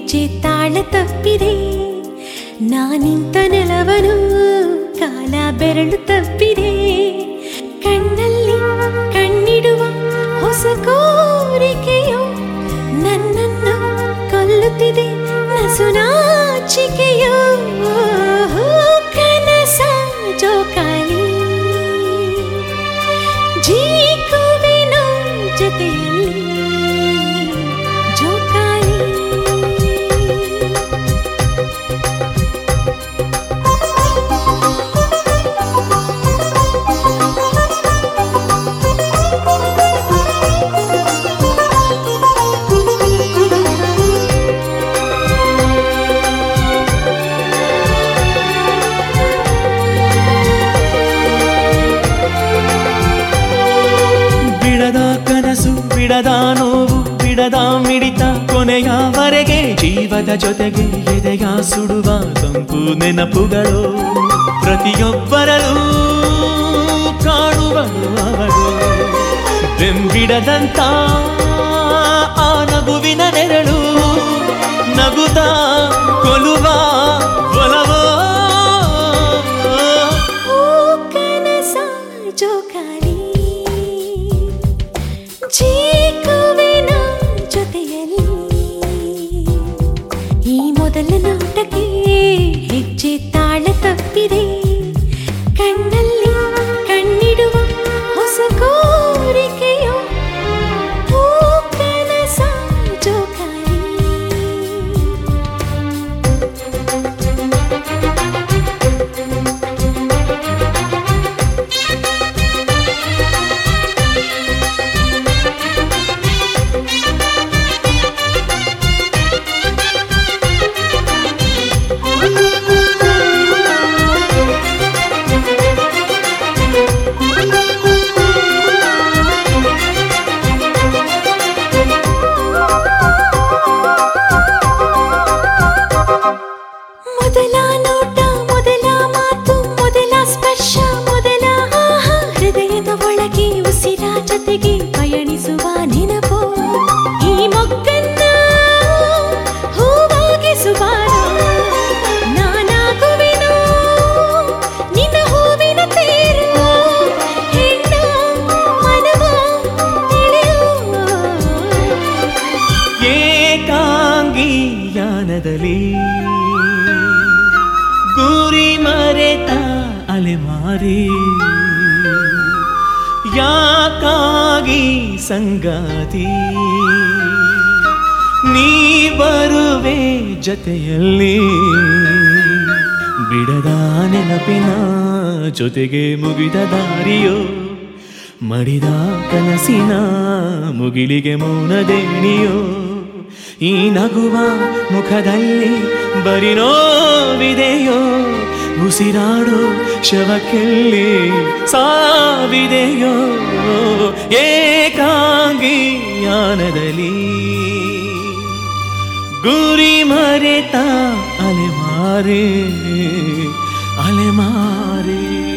ಹೆಜ್ಜೆ ತಾಳ ತಪ್ಪಿದೆ ನಾನಿಂತ ನೆಲವನು ಕಾಲ ಬೆರಳು ತಪ್ಪಿದೆ ಕಣ್ಣಲ್ಲಿ ಕಣ್ಣಿಡುವ ಹೊಸ ಕೋರಿಕೆಯು ನನ್ನನ್ನು ಕೊಲ್ಲುತ್ತಿದೆ ನಸುನಾಚಿಕೆಯೋ ಕನಸ ಜೋಕಾಲಿ ಜೀಕುವೆನೋ ಜೊತೆಯಲ್ಲಿ ಜೋಕಾಲಿ ಬಿಡದ ನೋವು ಬಿಡದ ಮಿಡಿತ ಕೊನೆಯವರೆಗೆ ಜೀವದ ಜೊತೆಗೆ ಎದೆಯ ಸುಡುವ ತಂಪು ನೆನಪುಗಳು ಪ್ರತಿಯೊಬ್ಬರಲ್ಲೂ ಕಾಣುವಳು ಅವಳು ಬೆಂಬಿಡದಂತ ಆ ನಗುವಿನ ನೆರಳು ನಗುತ್ತಾ ಕೊಲುವ ಒಲವೋ ಕನಸ ಜೋಕಾಲಿ ಜೀಕುವೆನ ಜೊತೆಯಲ್ಲಿ ಈ ಮೊದಲ ನೋಟಕ್ಕೆ ಹೆಜ್ಜೆ ತಾಳ ತಪ್ಪಿದೆ ಕಣ್ಣಲ್ಲಿ ಕಣ್ಣಿಡುವ ಹೊಸ ಕೋರಿಕೆಯೋ ಕನಸ ಜೋಕಾಲಿ ಮೊದಲ ನೋಟ ಮೊದಲ ಮಾತು ಮೊದಲ ಸ್ಪರ್ಶ ಮೊದಲ ಹೃದಯದ ಒಳಗೆ ಉಸಿರ ಜೊತೆಗೆ ಪಯಣಿಸುವ ನೆನಪು ಈ ಮೊಗ್ಗನ್ನ ಹೂವಾಗಿಸುವಾರ ನಾನಾಗುವೆನೋ ನಿನ್ನ ಹೂವಿನ ತೇರು ಹೆಣ್ಣ ಮನವ ತಿಳಿಯೋ ಏಕಾಂಗಿ ಯಾನದಲ್ಲಿ ಗುರಿ ಮರೆತ ಅಲೆಮಾರಿ ಯಾಕಾಗಿ ಸಂಗಾತಿ ನೀ ಬರುವೆ ಜೊತೆಯಲ್ಲಿ ಬಿಡದ ನೆನಪಿನ ಜೊತೆಗೆ ಮುಗಿದ ದಾರಿಯೋ ಮಡಿದ ಕನಸಿನ ಮುಗಿಲಿಗೆ ಮೌನದೇಣಿಯೋ ಈ ನಗುವ ಮುಖದಲ್ಲಿ ಬರಿ ನೋವಿದೆಯೋ ಉಸಿರಾಡೋ ಶವಕ್ಕೆಲ್ಲಿ ಸಾವಿದೆಯೋ ಏಕಾಂಗಿ ಯಾನದಲ್ಲಿ ಗುರಿ ಮರೆತ ಅಲೆಮಾರೆ ಅಲೆಮಾರೆ